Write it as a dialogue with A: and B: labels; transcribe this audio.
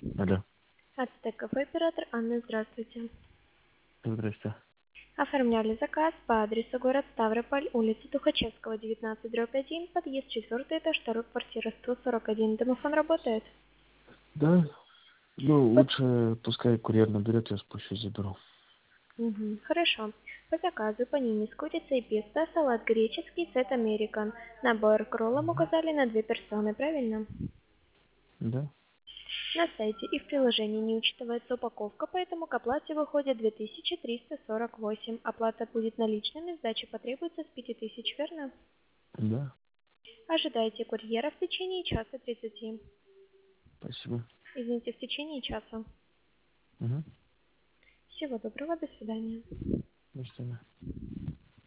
A: Алло.
B: Ацтек Кафе, оператор Анна, здравствуйте.
A: Здрасте.
B: Оформляли заказ по адресу город Ставрополь, улица Тухачевского, 19/1, подъезд 4, этаж 2, квартира 141. Домофон работает?
A: Да? Ну,
B: Под-
A: лучше пускай курьер наберет, я спущусь, заберу.
B: Мгм, хорошо. По заказу панини с курицей и песто, салат греческий, сет американ. Набор к роллам указали на 2 персоны, правильно?
A: Да?
B: На сайте и в приложении не учитывается упаковка, поэтому к оплате выходит 2348. Оплата будет наличными, сдача потребуется с 5000, верно?
A: Да.
B: Ожидайте курьера в течение часа 30.
A: Спасибо.
B: Извините, в течение часа.
A: Угу.
B: Всего доброго, до свидания.
A: До свидания.